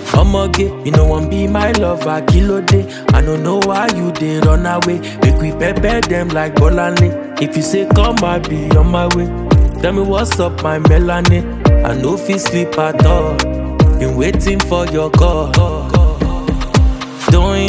Omoge, you know one be my lover, kilo day. I don't know why you did run away. Make we pepper them like Bolanle. If you say come, I be on my way. Tell me what's up, my melanin. I no fit sleep at all. Been waiting for your call. Doing,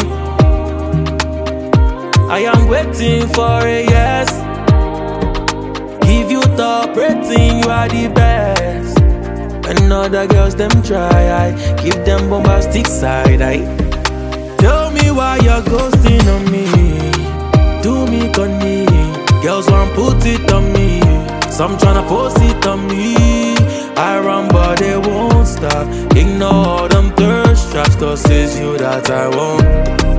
I am waiting for a yes. Give you top rating, you are the best. And other girls them try, I give them bombastic side. I tell me why you're ghosting on me. Do me conny. Girls want put it on me. Some tryna force it on me. I run but they won't stop. Ignore them thirst traps, cause it's you that I want.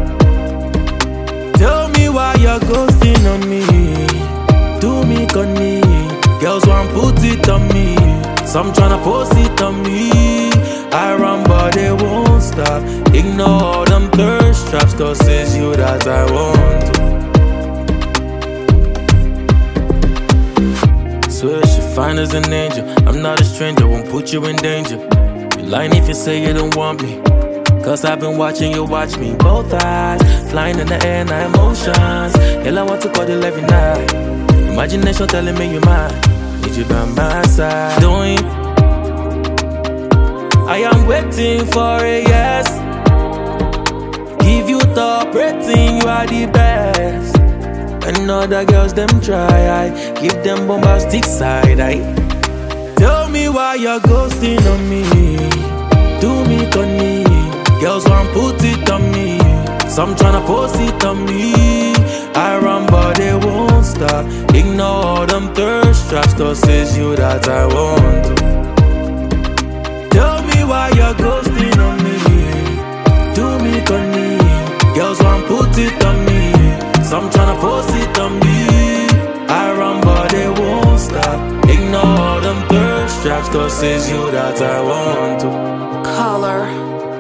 Tell me why you're ghosting on me. Do me conny. Girls want put it on me. Some tryna force it on me. I run but they won't stop. Ignore them thirst traps, cause it's you that I want. Swear she fine as an angel. I'm not a stranger, won't put you in danger. You lying if you say you don't want me. Cause I've been watching you watch me. Both eyes, flying in the air, now emotions. Girl, I want to cuddle every night. Imagination telling me you're mine. Need you by my side. Doing, I am waiting for a yes. Give you top rating, you are the best. And other girls them try, I give them bombastic side. I tell me why you're ghosting on me. Do me conny. Girls want put it on me. Some tryna force it on me. I run but they won't stop. Ignore them thirst traps, cause it's you that I want. Tell me why you're ghosting on me. Do me conny. Girls want put it on me. Some tryna force it on me. I run but they won't stop. Ignore them thirst traps, cause it's you that I want to. Color.